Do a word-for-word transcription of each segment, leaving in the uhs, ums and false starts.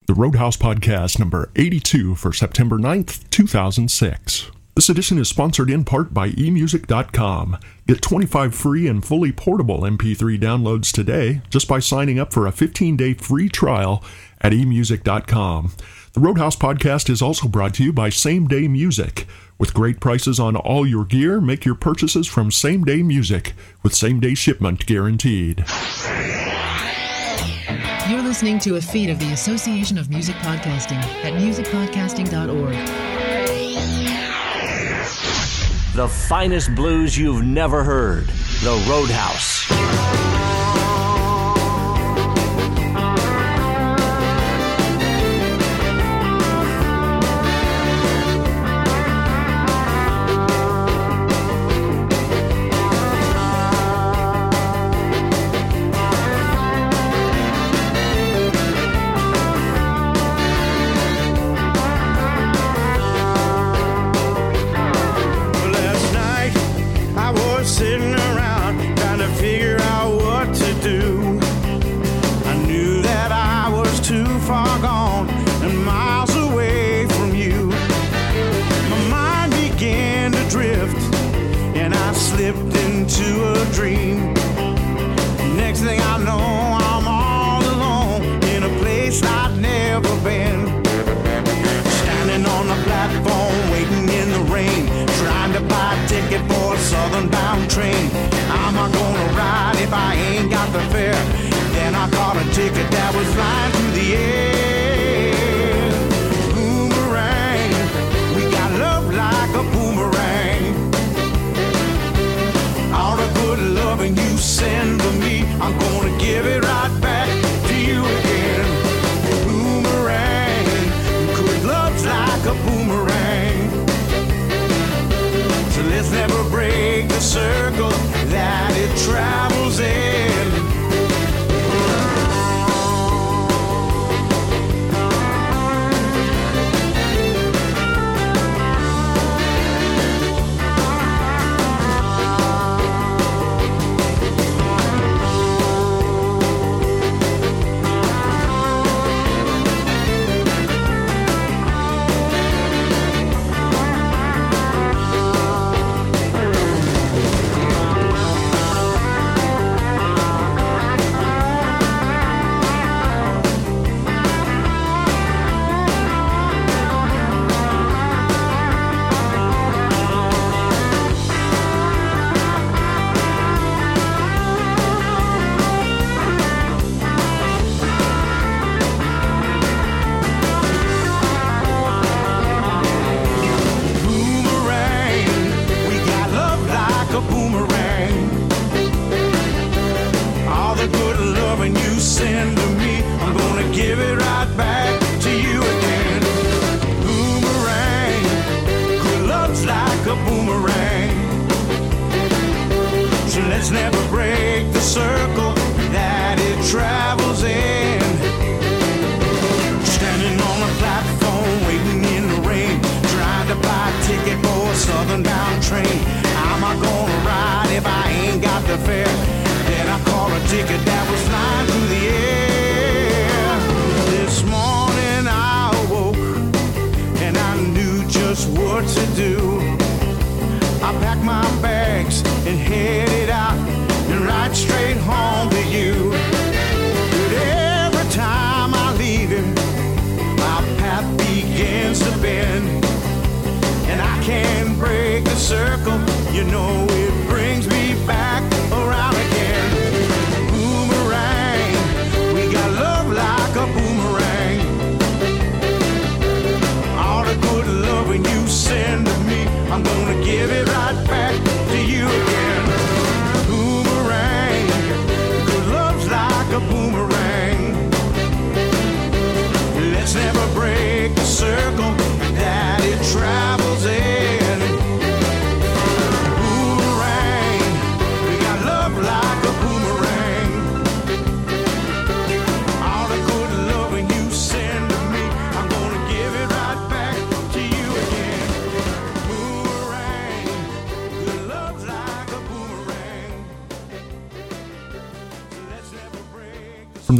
the Roadhouse Podcast number eighty-two for September ninth, two thousand six. This edition is sponsored in part by e music dot com. Get twenty-five free and fully portable M P three downloads today just by signing up for a fifteen-day free trial at e music dot com. The Roadhouse Podcast is also brought to you by Same Day Music. With great prices on all your gear, make your purchases from Same Day Music with same-day shipment guaranteed. You're listening to a feed of the Association of Music Podcasting at music podcasting dot org. The finest blues you've never heard. The Roadhouse. Sitting around trying to figure out what to do. I knew that I was too far gone and miles away from you. My mind began to drift and I slipped into a dream. Next thing I know, I'm all alone in a place I'd never been. Standing on the platform, waiting in the rain, trying to buy a ticket for a southern bound train. Am I gonna ride if I ain't got the fare? Then I caught a ticket that was flying through the air. Boomerang, we got love like a boomerang. All the good loving you send to me, I'm gonna give it right back to you again. Boomerang, good love's like a boomerang. So let's never break the circle that it travels in.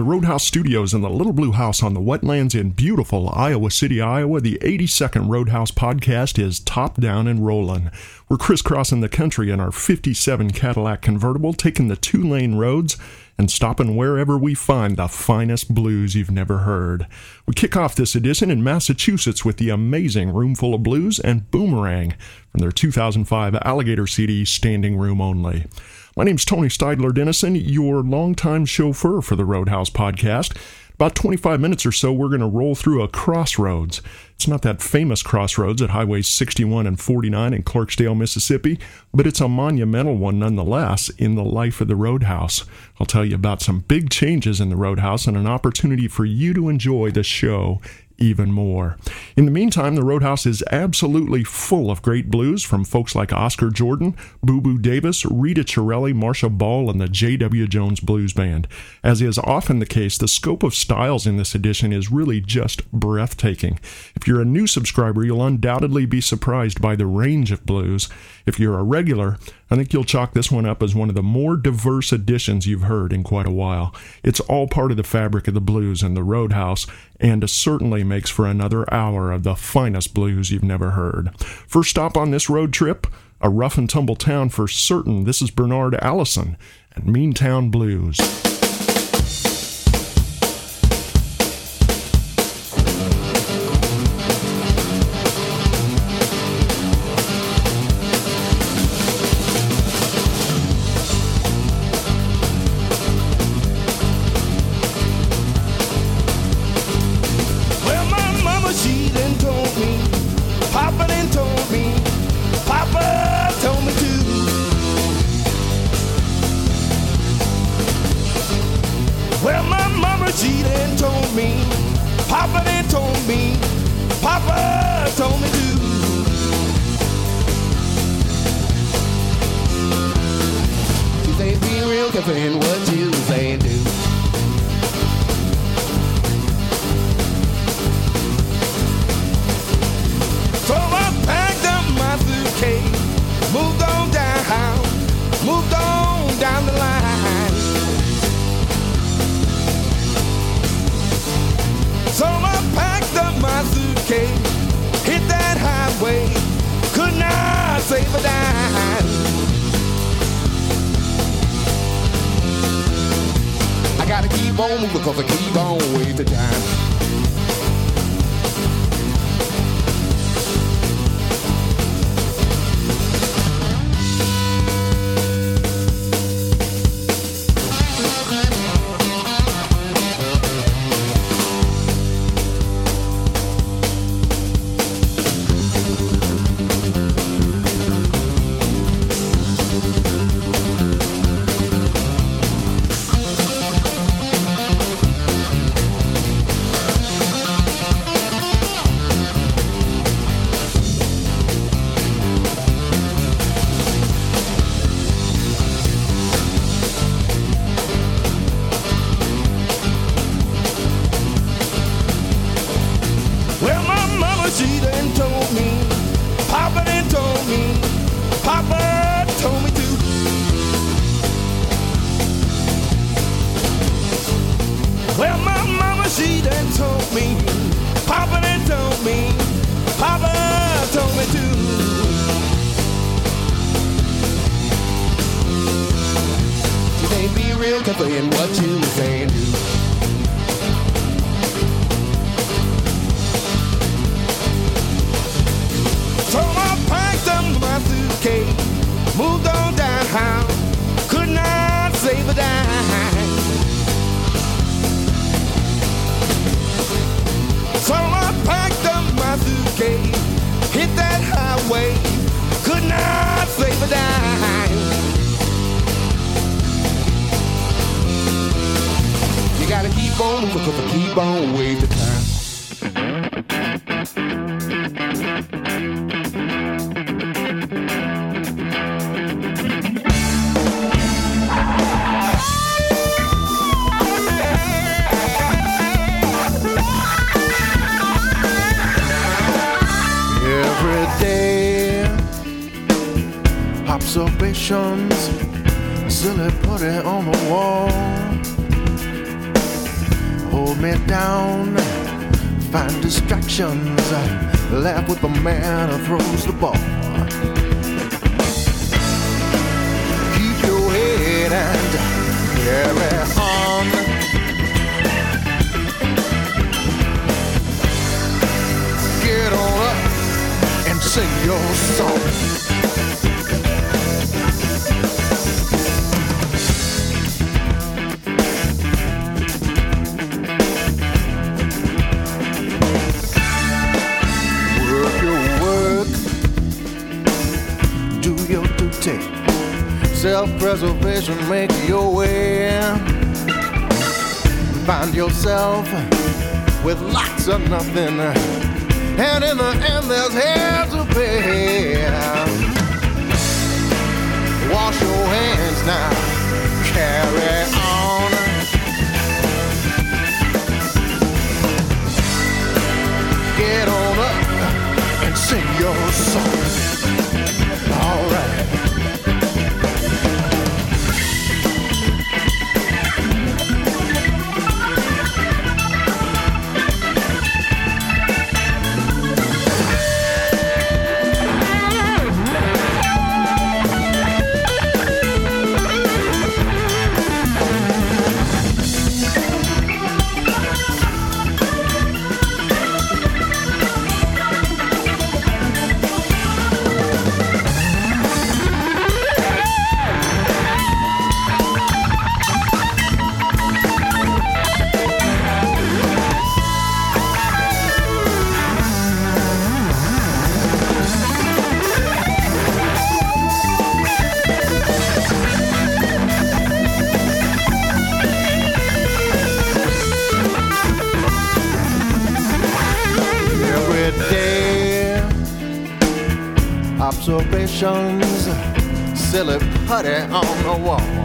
Roadhouse Studios in the Little Blue House on the wetlands in beautiful Iowa City, Iowa, the eighty-second Roadhouse podcast is top down and rolling. We're crisscrossing the country in our fifty-seven Cadillac convertible, taking the two-lane roads and stopping wherever we find the finest blues you've never heard. We kick off this edition in Massachusetts with the amazing Roomful of Blues and Boomerang from their two thousand five Alligator C D, Standing Room Only. My name's Tony Steidler Dennison, your longtime chauffeur for the Roadhouse podcast. About twenty-five minutes or so, we're going to roll through a crossroads. It's not that famous crossroads at Highways sixty-one and forty-nine in Clarksdale, Mississippi, but it's a monumental one nonetheless in the life of the Roadhouse. I'll tell you about some big changes in the Roadhouse and an opportunity for you to enjoy the show even more. In the meantime, the Roadhouse is absolutely full of great blues from folks like Oscar Jordan, Boo Boo Davis, Rita Chiarelli, Marcia Ball, and the J W Jones Blues Band. As is often the case, the scope of styles in this edition is really just breathtaking. If you're a new subscriber, you'll undoubtedly be surprised by the range of blues. If you're a regular, I think you'll chalk this one up as one of the more diverse editions you've heard in quite a while. It's all part of the fabric of the blues and the Roadhouse, and certainly makes for another hour of the finest blues you've never heard. First stop on this road trip, a rough and tumble town for certain. This is Bernard Allison and Meantown Blues. Because I keep on wasting time. observations, silly putty on the wall. hold me down. Find distractions, laugh with the man who throws the ball. Keep your head and carry on. Get on up and sing your song. Self-preservation, make your way. Find yourself with lots of nothing, and in the end there's hell to pay. Wash your hands now, carry on. Get on up and sing your song. All right. Observations, silly putty on the wall.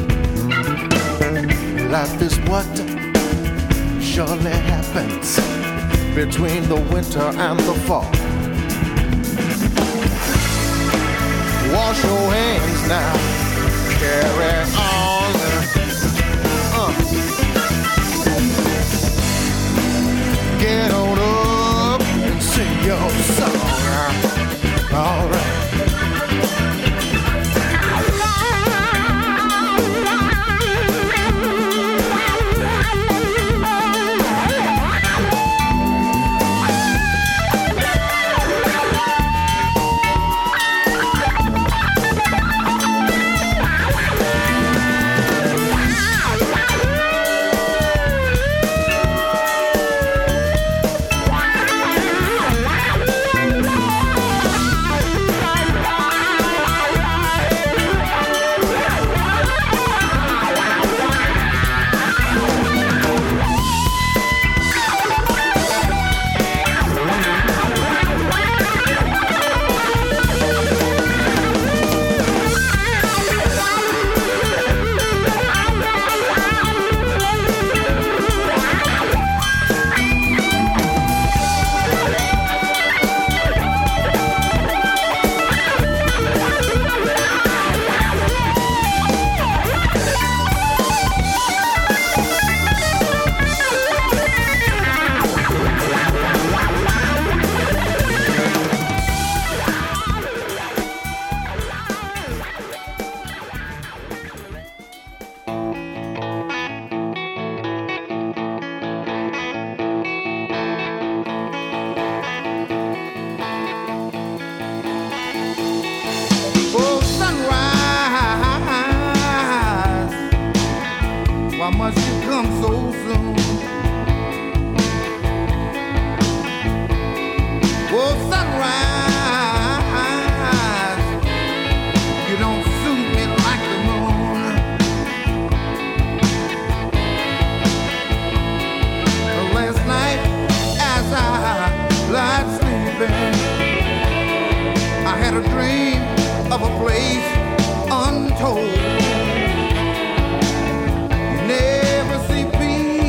Life is what surely happens between the winter and the fall. Wash your hands now, carry on. Uh. Get on up and sing your song. All right.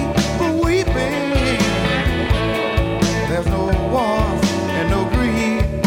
There's no wars and no greed.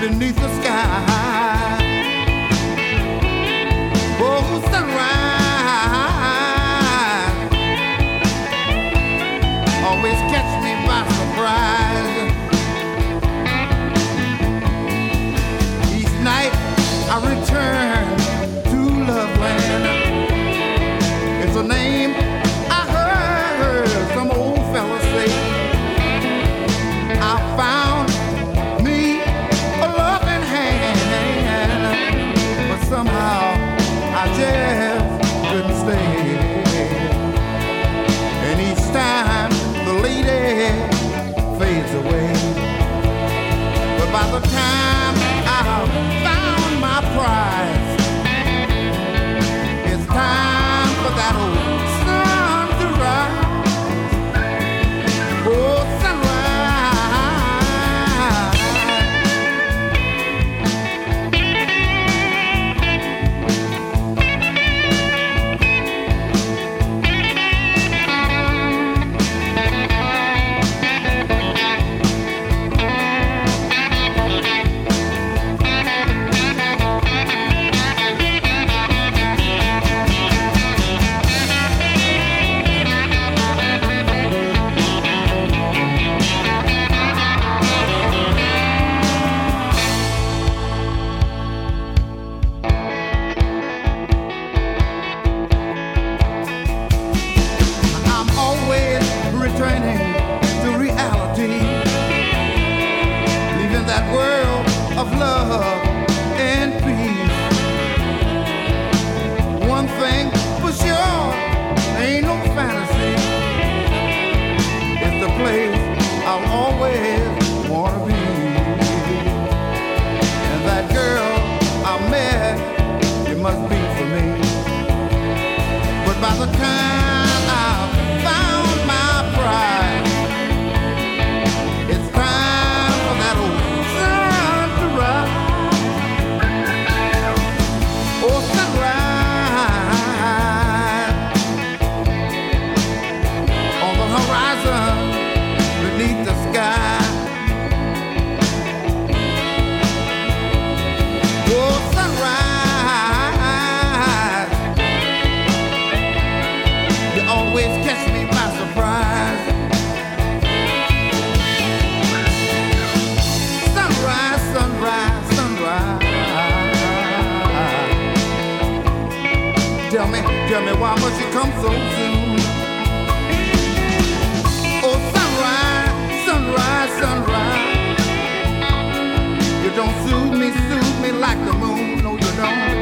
beneath the sky. Oh, sunrise always catch me by surprise. Each night I return to Loveland. It's a name I heard some old fella say. I found me a loving hand, but somehow I just couldn't stay. And each time the lady fades away, but by the time I found my prize, it's time for that old sun to rise. Oh, Tell me, tell me why must you come so soon? Oh, sunrise, sunrise, sunrise. You don't soothe me, soothe me like the moon. No, you don't.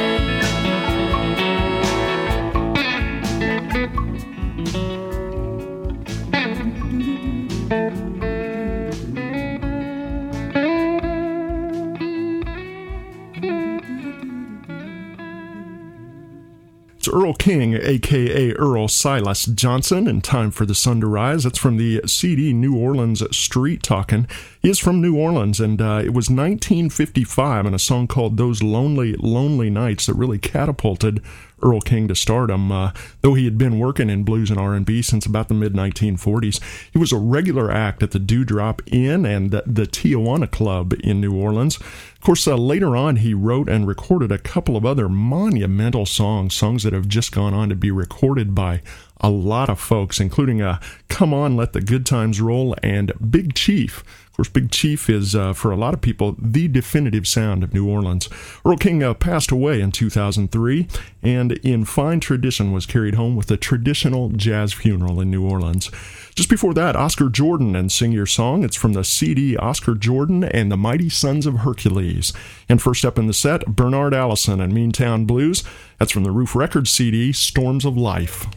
It's Earl King, a k a. Earl Silas Johnson, and Time for the Sun to Rise. It's from the C D New Orleans Street Talkin'. He is from New Orleans, and uh, it was nineteen fifty-five, and a song called Those Lonely, Lonely Nights that really catapulted Earl King to stardom. Uh, though he had been working in blues and R and B since about the mid nineteen forties, he was a regular act at the Dewdrop Inn and the, the Tijuana Club in New Orleans. Of course, uh, later on, he wrote and recorded a couple of other monumental songs, songs that have just gone on to be recorded by a lot of folks, including uh, Come On, Let the Good Times Roll and Big Chief. Of course, Big Chief is, uh, for a lot of people, the definitive sound of New Orleans. Earl King uh, passed away in two thousand three, and in fine tradition was carried home with a traditional jazz funeral in New Orleans. Just before that, Oscar Jordan and Sing Your Song. It's from the C D Oscar Jordan and the Mighty Sons of Hercules. And first up in the set, Bernard Allison and Meantown Blues. That's from the Roof Records C D, Storms of Life.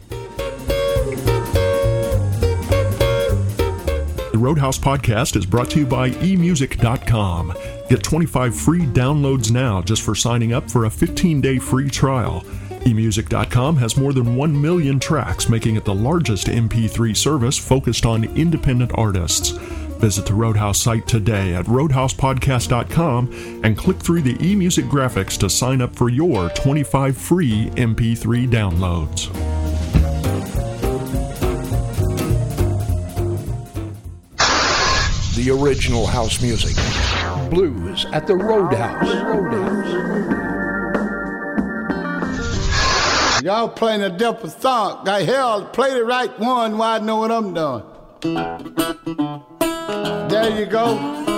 The Roadhouse Podcast is brought to you by e music dot com. Get twenty-five free downloads now just for signing up for a fifteen-day free trial. e music dot com has more than one million tracks, making it the largest M P three service focused on independent artists. Visit the Roadhouse site today at roadhouse podcast dot com and click through the eMusic graphics to sign up for your twenty-five free M P three downloads. the original house music. Blues at the Roadhouse. Roadhouse. Y'all playing a different song. Like hell, play the right one while I know what I'm doing. There you go.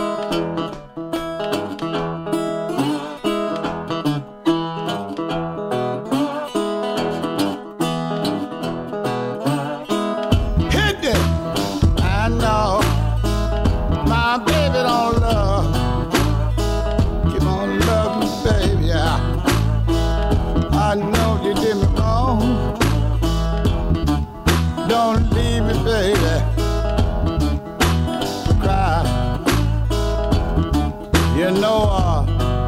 Hit it. I know my baby don't love. Keep on loving, baby. Yeah. I know you did me wrong. Don't leave me, baby. Cry. You know, uh,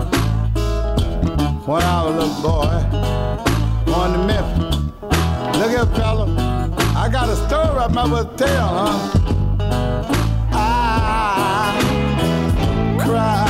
when I was a little boy, on the Memphis. Look here, fella. I got a story I must tell, huh? I cry.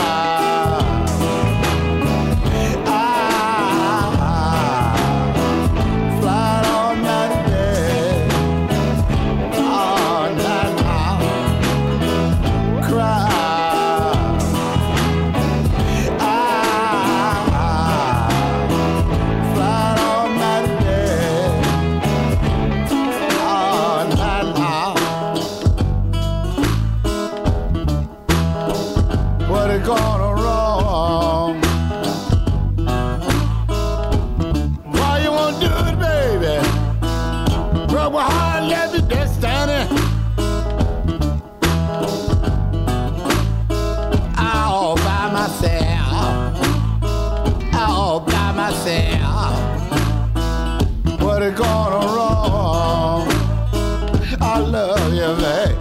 What is going wrong? I love you, babe.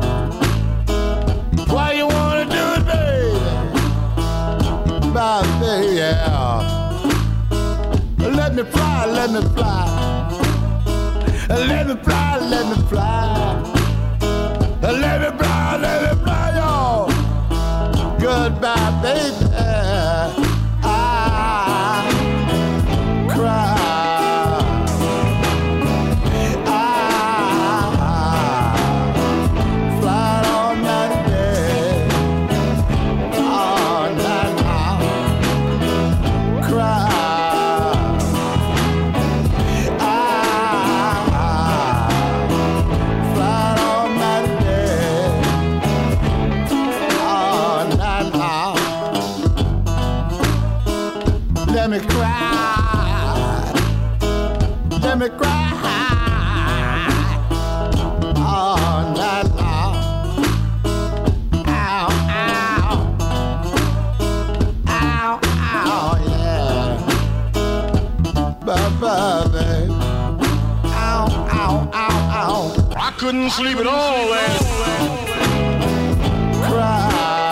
Why you wanna do it, baby? Bye, baby, yeah. Let me fly, let me fly. Let me fly, let me fly. Let me fly, let me fly, y'all. Goodbye, baby. I cry. Let me cry, let me cry all night long. Ow, ow, ow, ow, yeah. Bye-bye, babe. Ow, ow, ow, ow. I couldn't sleep at all last night. Cry.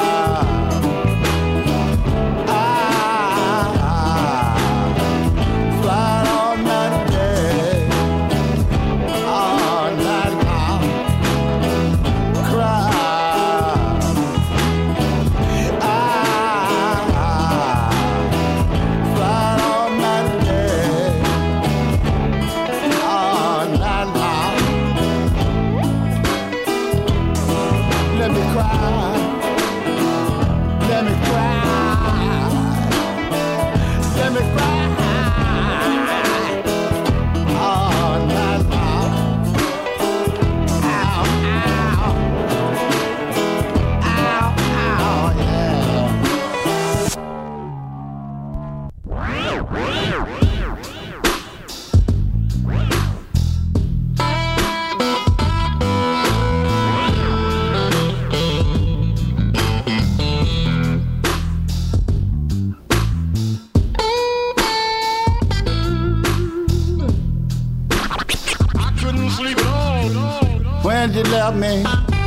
When you left me,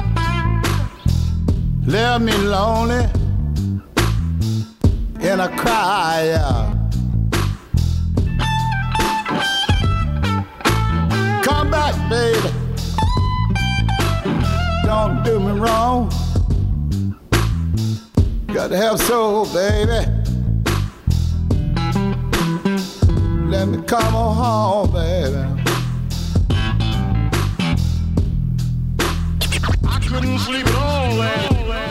left me lonely, and I cry. Come back, baby. Don't do me wrong. Got to have soul, baby. Let me come on home, baby. I couldn't sleep at all last night.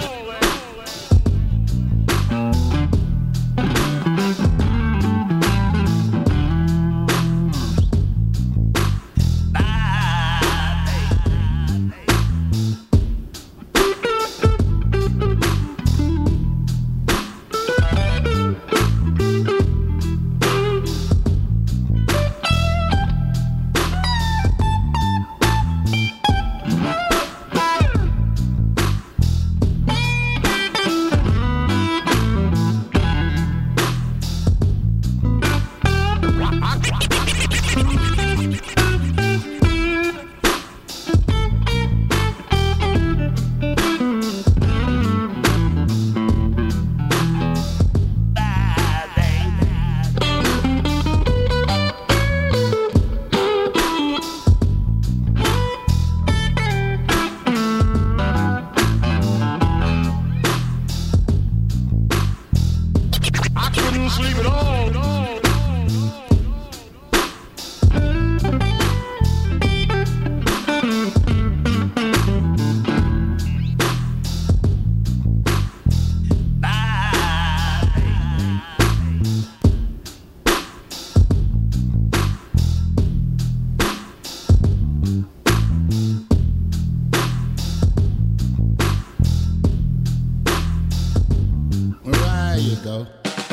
go.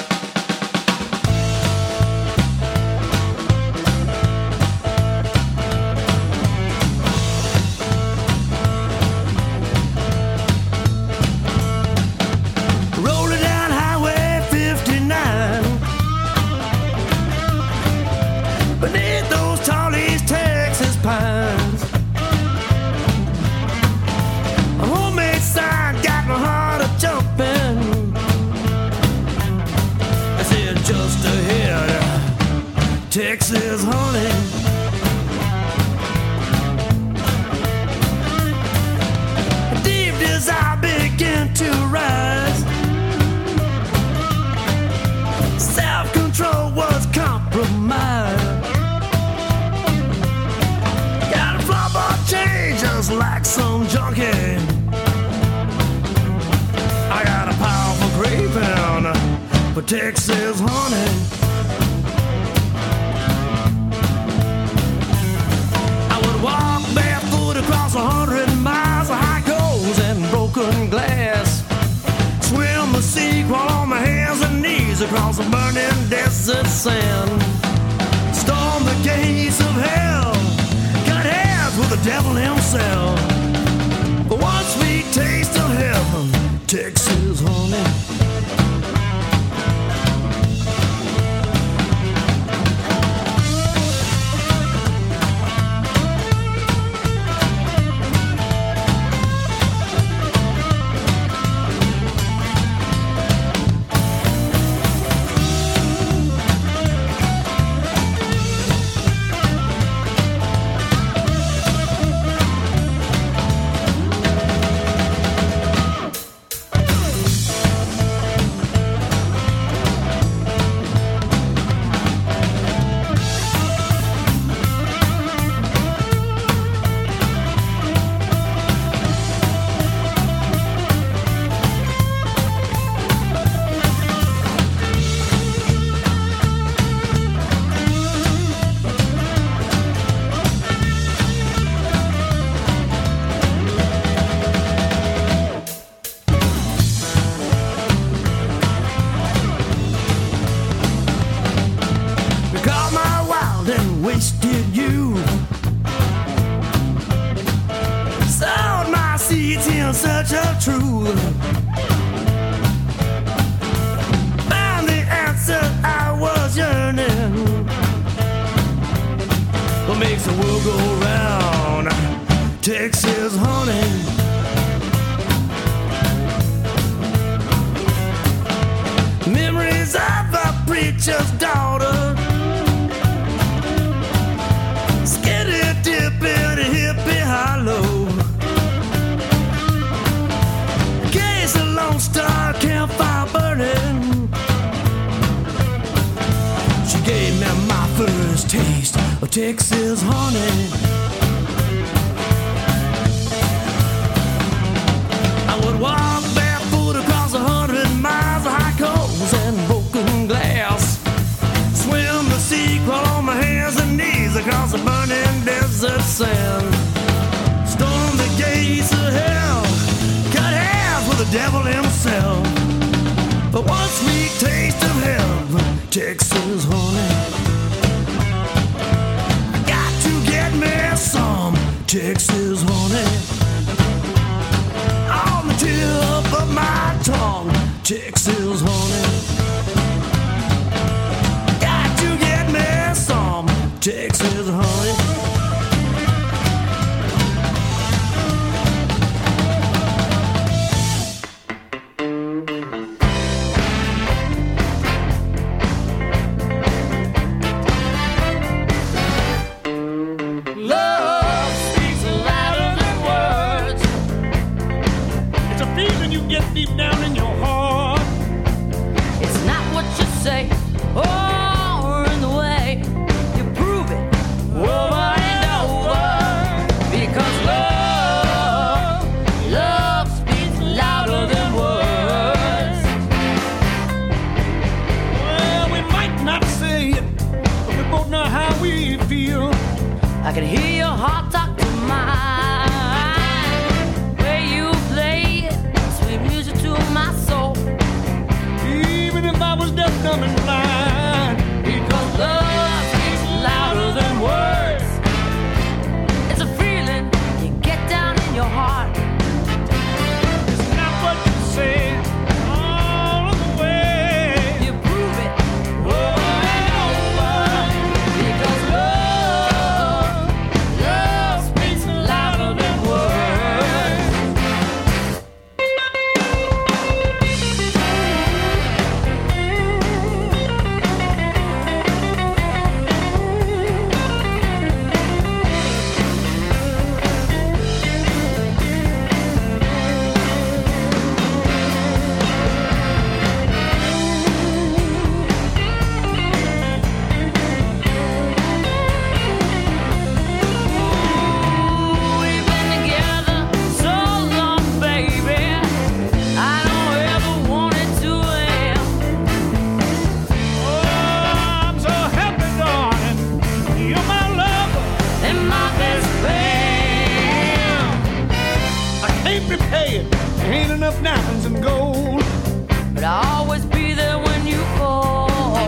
Rolling down Highway fifty-nine, beneath those tall East Texas pines. A homemade sign got my heart a jumping. I said just ahead, Texas honey. Deep desire began to rise. Self-control was compromised. Got a floorboard change just like some junkie. I got a powerful craving for Texas honey. I would walk barefoot across a hundred miles of high coals and broken glass. Swim the sea, crawl on my hands and knees across the burning desert sand. Storm the gates of hell, got hands with the devil himself. For one sweet taste of heaven, Texas honey. Such a truth. Found the answer I was yearning. What makes the world go round? Texas honey. Memories of a preacher's daughter. Skinny dipping in hippie hollow. Star campfire burning. She gave me my first taste of Texas honey. I would walk barefoot across a hundred miles of high coals and broken glass. Swim the sea, crawl on my hands and knees across the burning desert sand. Storm the gates of hell, cut hands with the devil himself. But one sweet taste of heaven, Texas honey. I got to get me some Texas honey. On the tip of my tongue, Texas honey. Got to get me some Texas honey. I can hear your heart talk to mine. Where you play it, sweet music to my soul. Even if diamonds and gold. But I'll always be there when you call.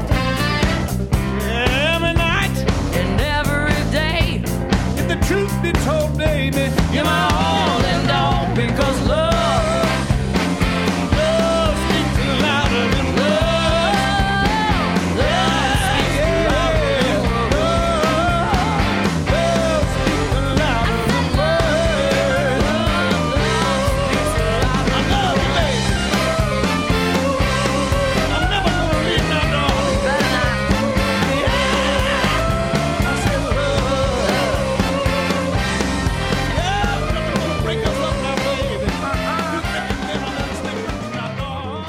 Every night And every day, if the truth be told, baby, you're my all and all. Because love, love speaks louder than love, love speaks louder than love. Love speaks louder than words. I love you, baby. I'm never gonna leave my darling. Yeah, I said love. Yeah, nothing gonna break us up now, baby. You think you can understand me now, darling.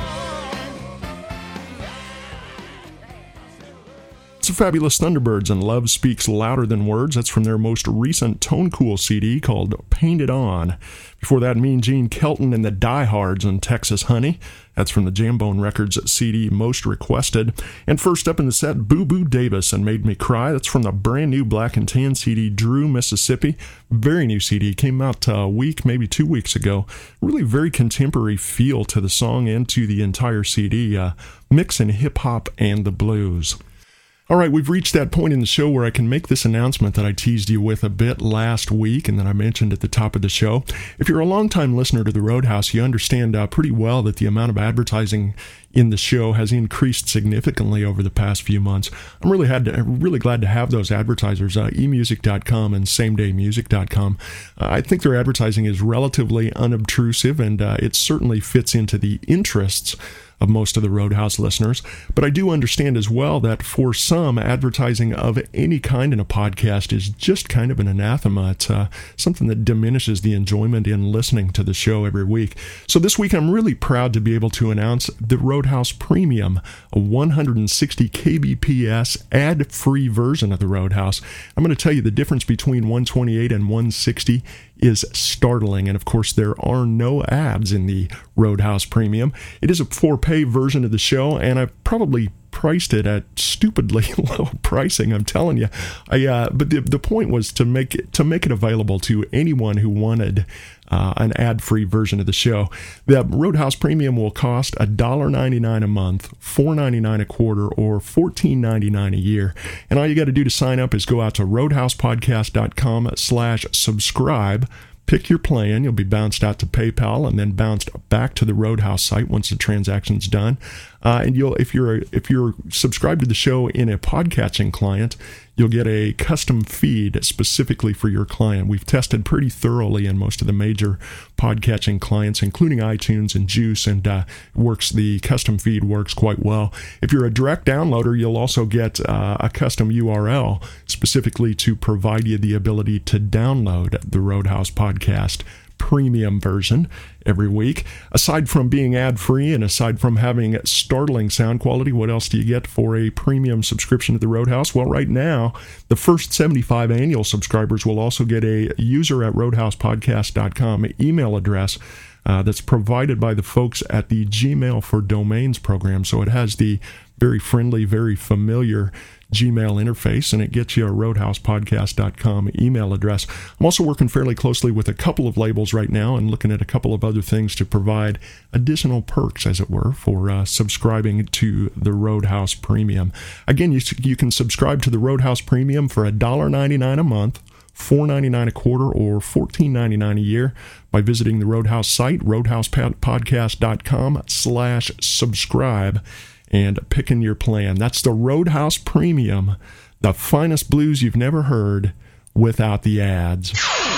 It's the Fabulous Thunderbirds and Love Speaks Louder Than Words. That's from their most recent Tone Cool C D called Painted On. Before that, Mean Gene Kelton and the Diehards and Texas Honey. That's from the Jambone Records C D Most Requested. And first up in the set, Boo Boo Davis and Made Me Cry. That's from the brand new Black and Tan C D, Drew, Mississippi. Very new C D. Came out a week, maybe two weeks ago. Really very contemporary feel to the song and to the entire C D. Uh, mixing hip-hop and the blues. All right, we've reached that point in the show where I can make this announcement that I teased you with a bit last week and that I mentioned at the top of the show. If you're a longtime listener to the Roadhouse, you understand uh, pretty well that the amount of advertising in the show has increased significantly over the past few months. I'm really had to, really glad to have those advertisers, uh, e music dot com and same day music dot com. Uh, I think their advertising is relatively unobtrusive, and uh, it certainly fits into the interests of most of the Roadhouse listeners. But I do understand as well that for some, advertising of any kind in a podcast is just kind of an anathema. It's uh, something that diminishes the enjoyment in listening to the show every week. So this week, I'm really proud to be able to announce the Roadhouse Premium, a one hundred sixty K B P S ad-free version of the Roadhouse. I'm going to tell you the difference between one twenty-eight and one sixty is startling, and of course there are no ads in the Roadhouse Premium. It is a for-pay version of the show, and I've probably priced it at stupidly low pricing, I'm telling you. I uh, but the the point was to make it to make it available to anyone who wanted uh, an ad-free version of the show. The Roadhouse Premium will cost one dollar ninety-nine a month, four ninety-nine a quarter, or fourteen ninety-nine a year. And all you got to do to sign up is go out to roadhouse podcast dot com slash subscribe. Pick your plan. You'll be bounced out to PayPal and then bounced back to the Roadhouse site once the transaction's done. Uh, and you'll, if you're if you're subscribed to the show in a podcatching client, you'll get a custom feed specifically for your client. We've tested pretty thoroughly in most of the major podcatching clients, including iTunes and Juice, and uh, works. The custom feed works quite well. If you're a direct downloader, you'll also get uh, a custom U R L specifically to provide you the ability to download the Roadhouse Podcast Premium version every week. Aside from being ad-free and aside from having startling sound quality, what else do you get for a premium subscription to the Roadhouse? Well, right now, the first seventy-five annual subscribers will also get a user at roadhouse podcast dot com email address uh, that's provided by the folks at the Gmail for Domains program. So it has the very friendly, very familiar Gmail interface, and it gets you a roadhouse podcast dot com email address. I'm also working fairly closely with a couple of labels right now and looking at a couple of other things to provide additional perks, as it were, for uh, subscribing to the Roadhouse Premium. Again, you, you can subscribe to the Roadhouse Premium for one dollar ninety-nine a month, four ninety-nine a quarter, or fourteen ninety-nine a year by visiting the Roadhouse site, roadhouse podcast dot com slash subscribe, and picking your plan. That's the Roadhouse Premium, the finest blues you've never heard without the ads.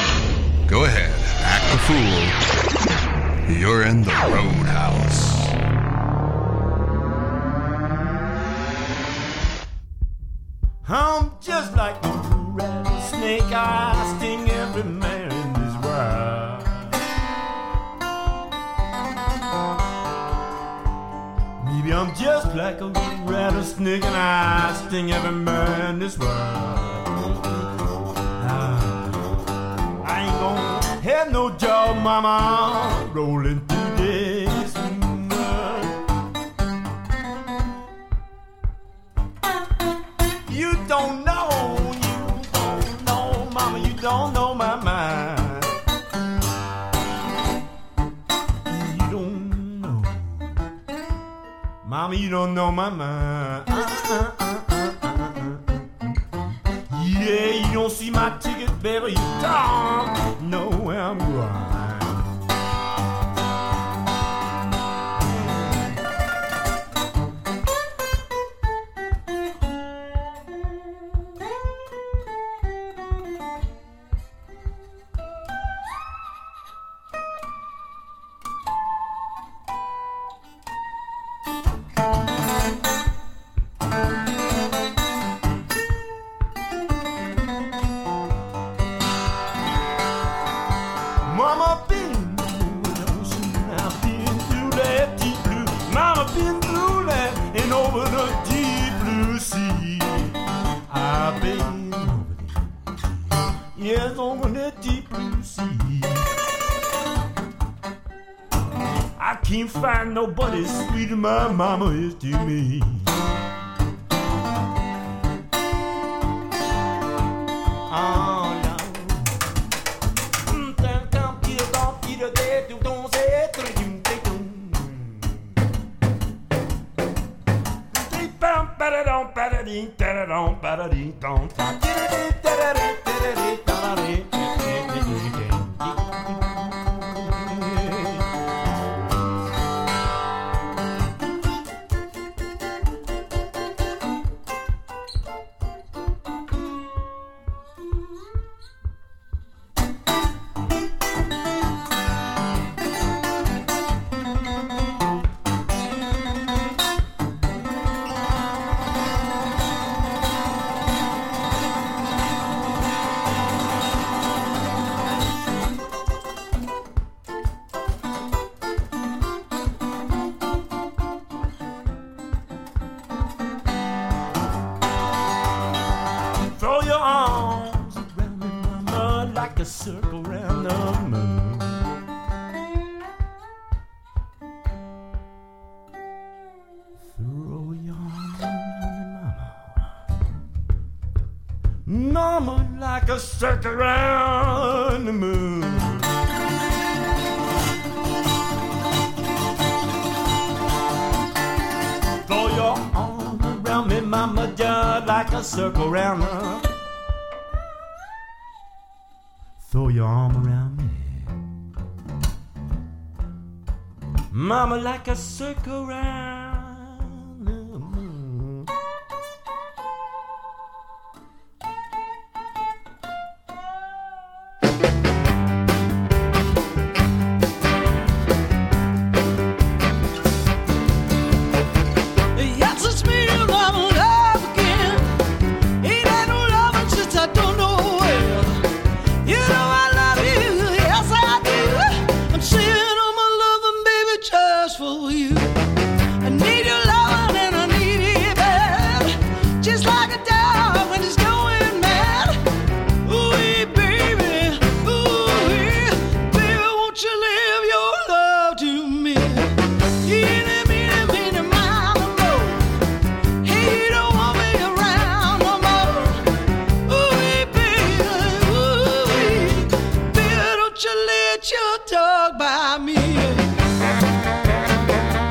Go ahead, act the fool. You're in the Roadhouse. I'm just like a rattlesnake. I sting every man in this world. Maybe I'm just like a little rattlesnake, and I sting every man in this world. I ain't gonna have no job, mama, rolling through this mud. You don't know, you don't know, mama, you don't know my mind. You don't Mama, you don't know my mind. Uh, uh, uh, uh, uh, uh, uh. Yeah, you don't see my ticket, baby. You don't know where I'm going. Nobody sweet as my mama is to me. Oh, no. A circle around the moon. Throw your arm around me, mama, just like a circle around her. Throw your arm around me, mama, like a circle around the moon. Your dog by me.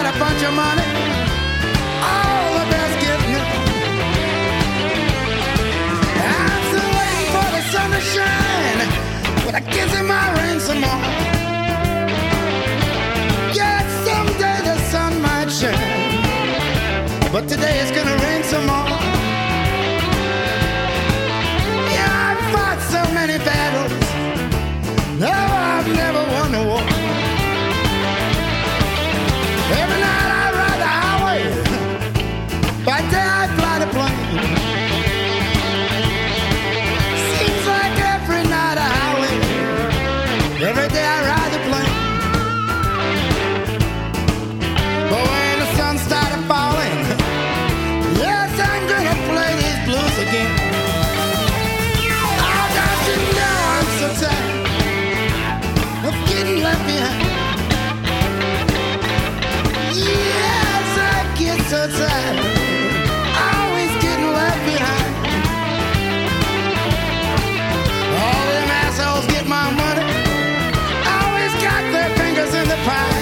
got a bunch of money, all the best getting it. I'm still waiting for the sun to shine, but I guess it might rain some more. Yeah, someday the sun might shine, but today it's gonna rain some more. Yeah, I've fought so many battles, no, I've never won a war. Every night I ride the highway, by day I fly the plane. Seems like every night a highway, every day I ride the plane. But when the sun started falling, yes, I'm gonna play these blues again. Oh, don't you know I'm so tired of getting left behind. Yes, I get so tired, always getting left behind. All them assholes get my money, always got their fingers in the pie.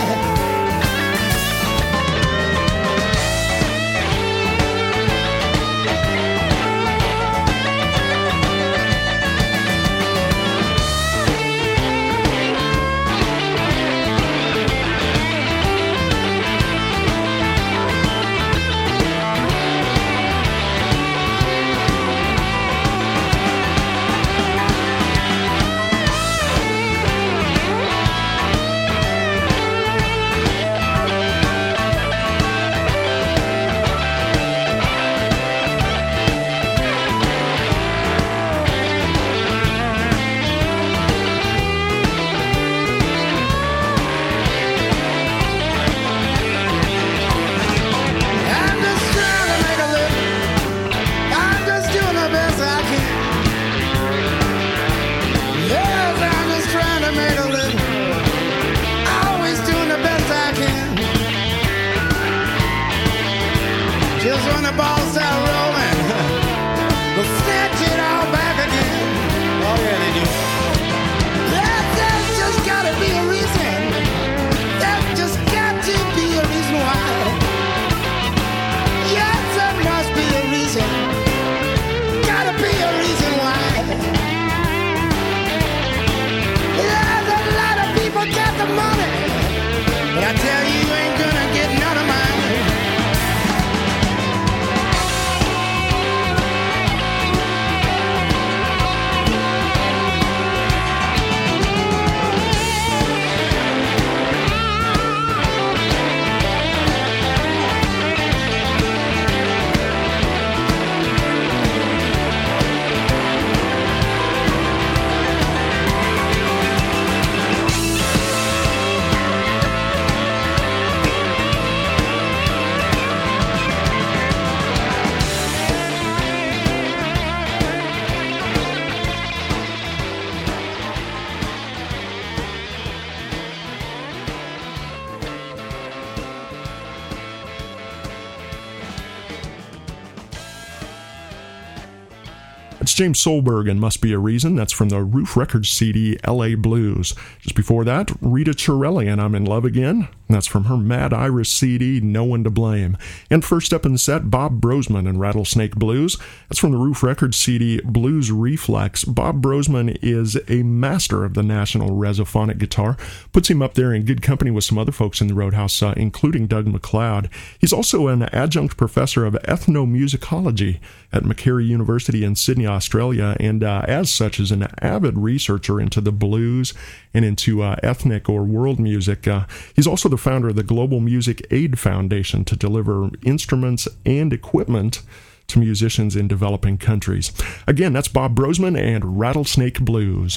James Solberg and Must Be a Reason. That's from the Roof Records C D, L A Blues. Just before that, Rita Chiarelli and I'm in Love Again. That's from her Mad Iris C D, No One to Blame. And first up in the set, Bob Brosman and Rattlesnake Blues. That's from the Roof Records C D, Blues Reflex. Bob Brosman is a master of the National Resophonic guitar. Puts him up there in good company with some other folks in the Roadhouse, uh, including Doug McLeod. He's also an adjunct professor of ethnomusicology at Macquarie University in Sydney, Australia, and uh, as such is an avid researcher into the blues and into uh, ethnic or world music. Uh, he's also the founder of the Global Music Aid Foundation to deliver instruments and equipment to musicians in developing countries. Again, that's Bob Brosman and Rattlesnake Blues.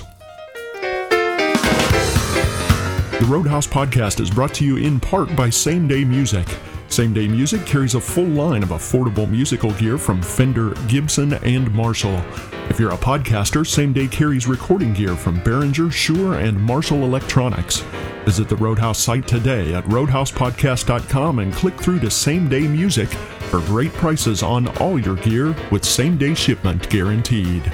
The Roadhouse Podcast is brought to you in part by Same Day Music. Same Day Music carries a full line of affordable musical gear from Fender, Gibson, and Marshall. If you're a podcaster, Same Day carries recording gear from Behringer, Shure, and Marshall Electronics. Visit the Roadhouse site today at roadhouse podcast dot com and click through to Same Day Music for great prices on all your gear with same-day shipment guaranteed.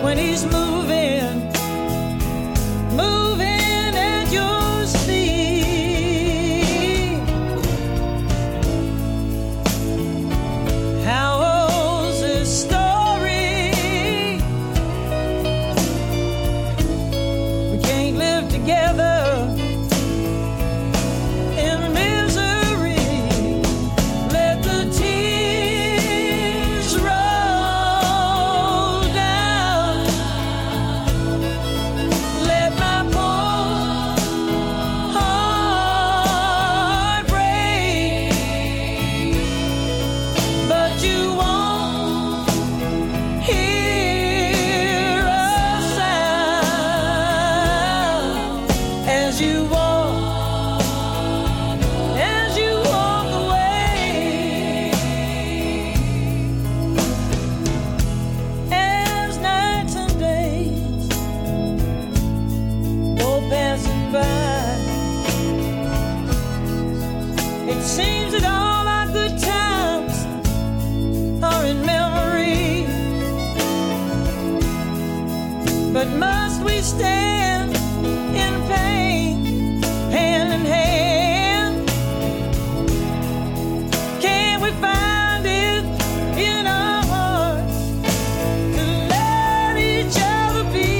when he's moving, moving at your speed. How old's this story? We can't live together in misery. Let the tears roll down. Let my poor heart break. But you won't hear a sound as you walk, as you walk away. As nights and days go passing by, it seems that all our good times are in memory. But must we stand in pain, hand in hand? Can we find it in our hearts to let each other be?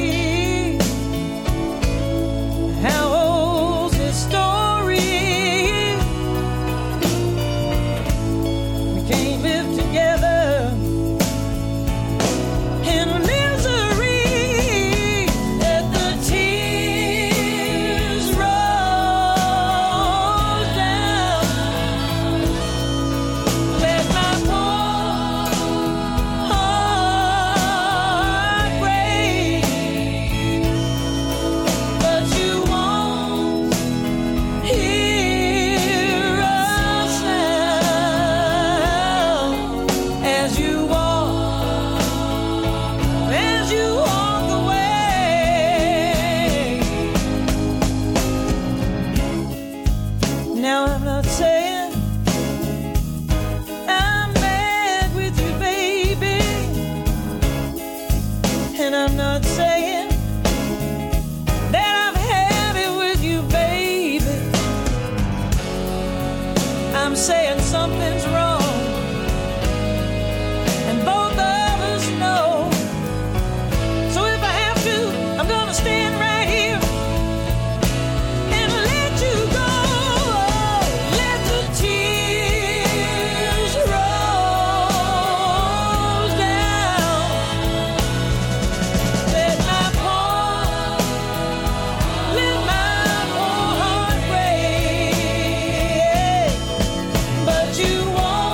How old's this story? We can't live together in misery. Let the tears roll down. Let my poor heart break. But you won't hear a sound as you walk, as you walk away. Now I'm not saying I'm mad with you, baby, and I'm not saying that I've had it with you, baby. I'm saying something's wrong, and both of us know. So if I have to, I'm gonna stand right here and let you go. Let the tears roll down. Let my poor, let my poor heart break. But you won't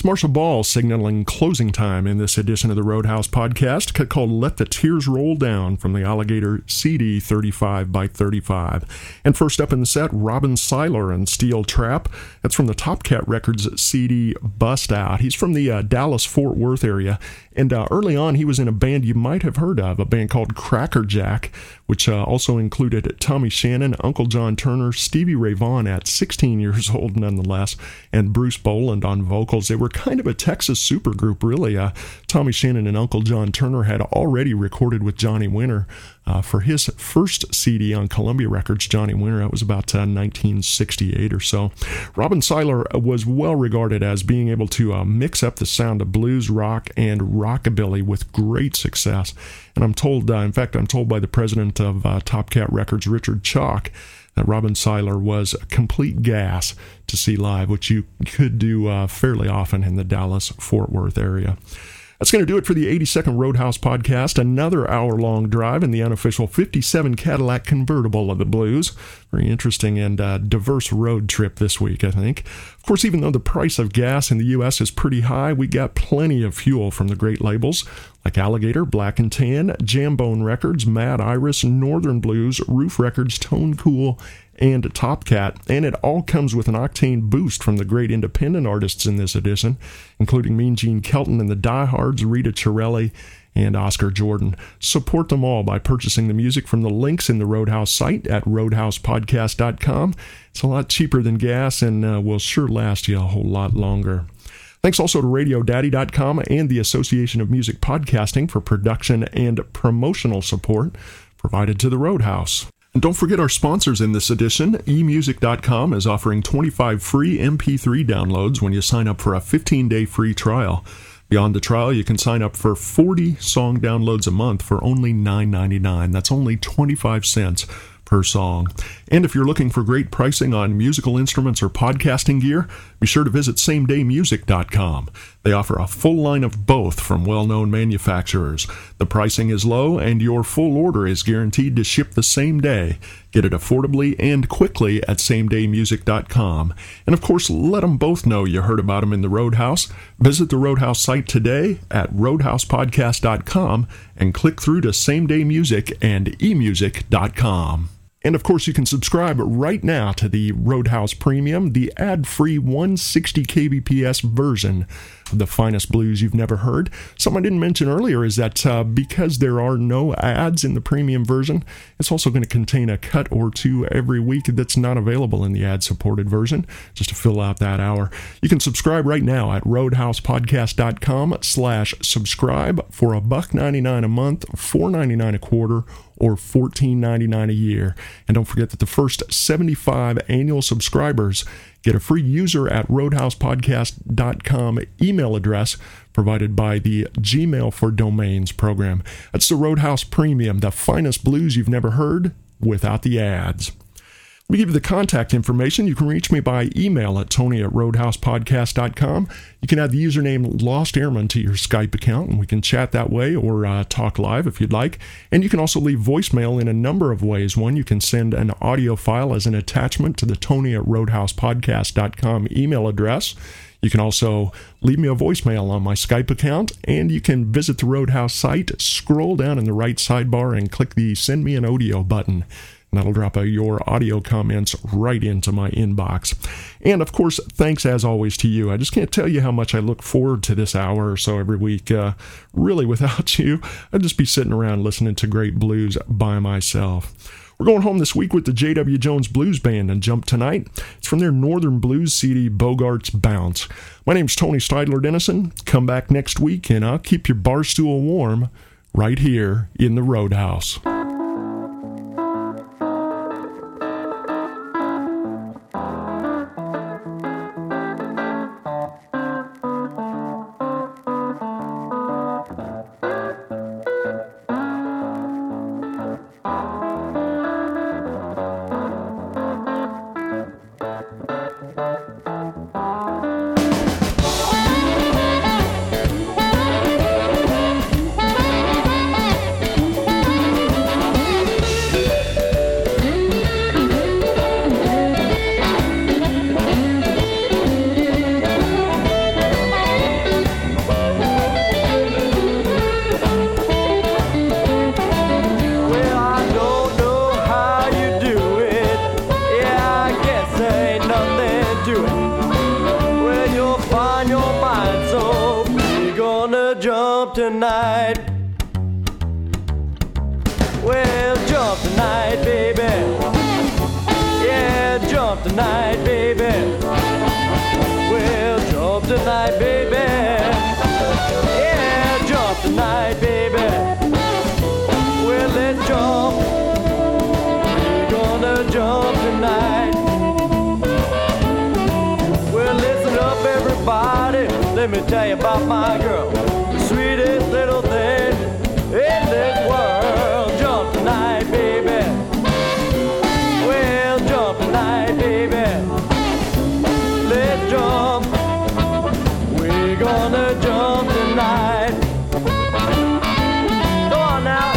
Marshall Ball signaling closing time in this edition of the Roadhouse podcast, cut called Let the Tears Roll Down from the Alligator C D thirty-five by thirty-five. And first up in the set, Robin Seiler and Steel Trap. That's from the Top Cat Records C D Bust Out. He's from the uh, Dallas-Fort Worth area, and uh, early on he was in a band you might have heard of, a band called Cracker Jack, which uh, also included Tommy Shannon, Uncle John Turner, Stevie Ray Vaughan at sixteen years old nonetheless, and Bruce Boland on vocals. They were kind of a Texas supergroup, really. Uh, Tommy Shannon and Uncle John Turner had already recorded with Johnny Winter uh, for his first C D on Columbia Records, Johnny Winter. That was about uh, nineteen sixty-eight or so. Robin Seiler was well regarded as being able to uh, mix up the sound of blues, rock, and rockabilly with great success. And I'm told, uh, in fact, I'm told by the president of uh, Top Cat Records, Richard Chalk, that Robin Seiler was complete gas to see live, which you could do uh, fairly often in the Dallas-Fort Worth area. That's going to do it for the eighty-second Roadhouse podcast. Another hour-long drive in the unofficial fifty-seven Cadillac convertible of the blues. Very interesting and uh, diverse road trip this week, I think. Of course, even though the price of gas in the U S is pretty high, we got plenty of fuel from the great labels like Alligator, Black and Tan, Jambone Records, Mad Iris, Northern Blues, Roof Records, Tone Cool, and Top Cat, and it all comes with an octane boost from the great independent artists in this edition, including Mean Gene Kelton and the Diehards, Rita Chiarelli, and Oscar Jordan. Support them all by purchasing the music from the links in the Roadhouse site at roadhouse podcast dot com. It's a lot cheaper than gas and uh, will sure last you a whole lot longer. Thanks also to radio daddy dot com and the Association of Music Podcasting for production and promotional support provided to the Roadhouse. And don't forget our sponsors in this edition. e music dot com is offering twenty-five free M P three downloads when you sign up for a fifteen-day free trial. Beyond the trial, you can sign up for forty song downloads a month for only nine ninety-nine. That's only twenty-five cents per song. And if you're looking for great pricing on musical instruments or podcasting gear, be sure to visit same day music dot com. They offer a full line of both from well-known manufacturers. The pricing is low, and your full order is guaranteed to ship the same day. Get it affordably and quickly at same day music dot com. And of course, let them both know you heard about them in the Roadhouse. Visit the Roadhouse site today at roadhouse podcast dot com and click through to Same Day Music and e music dot com. And of course, you can subscribe right now to the Roadhouse Premium, the ad-free one hundred sixty K B P S version of the finest blues you've never heard. Something I didn't mention earlier is that uh, because there are no ads in the premium version, it's also going to contain a cut or two every week that's not available in the ad-supported version, just to fill out that hour. You can subscribe right now at roadhouse podcast dot com slash subscribe for a buck ninety-nine a month, four ninety-nine a quarter, or fourteen ninety-nine a year. And don't forget that the first seventy-five annual subscribers get a free user at roadhouse podcast dot com email address provided by the Gmail for Domains program. That's the Roadhouse Premium, the finest blues you've never heard without the ads. Let me give you the contact information. You can reach me by email at tony at roadhouse podcast dot com. You can add the username Lost Airman to your Skype account, and we can chat that way or uh, talk live if you'd like. And you can also leave voicemail in a number of ways. One, you can send an audio file as an attachment to the tony at roadhouse podcast dot com email address. You can also leave me a voicemail on my Skype account, and you can visit the Roadhouse site, scroll down in the right sidebar, and click the Send Me an Audio button. And that'll drop uh, your audio comments right into my inbox. And of course, thanks as always to you. I just can't tell you how much I look forward to this hour or so every week. Uh, really, without you, I'd just be sitting around listening to great blues by myself. We're going home this week with the J W Jones Blues Band and Jump Tonight. It's from their Northern Blues C D, Bogart's Bounce. My name's Tony Steidler Dennison. Come back next week and I'll keep your bar stool warm right here in the Roadhouse. do it. Well, you'll find your mind, so we're gonna jump tonight. Well, jump tonight, baby. Yeah, jump tonight, baby. Well, jump tonight, baby. Yeah, jump tonight, baby. Well, let's jump. We're gonna jump tonight. Well, listen up, everybody. Let me tell you about my girl, the sweetest little thing in this world. Jump tonight, baby. Well, jump tonight, baby. Let's jump. We're gonna jump tonight. Go on now.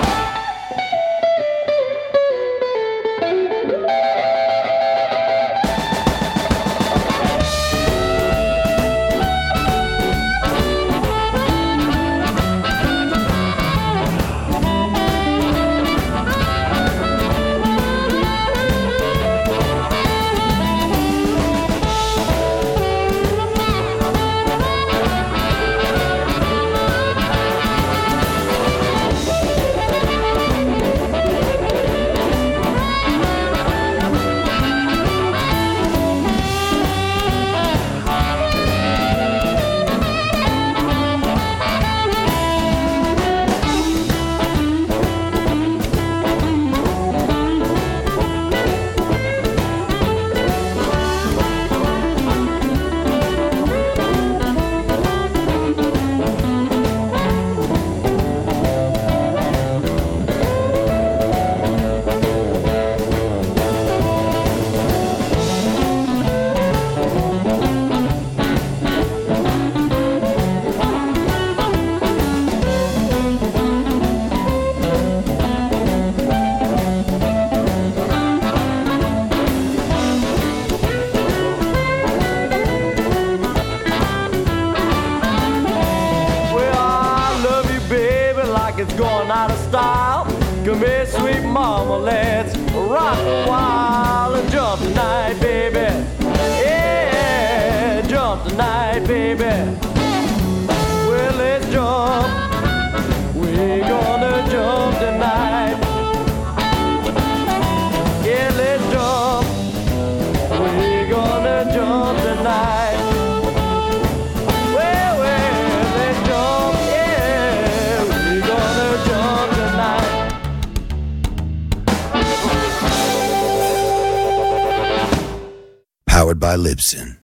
It's going out of style. Come here, sweet mama, let's rock a while and jump tonight, baby. Yeah, jump tonight, baby. Well, let's jump. We're gonna jump tonight. Yeah, let's jump. We're gonna jump tonight. Well, well, let's jump. Powered by Libsyn.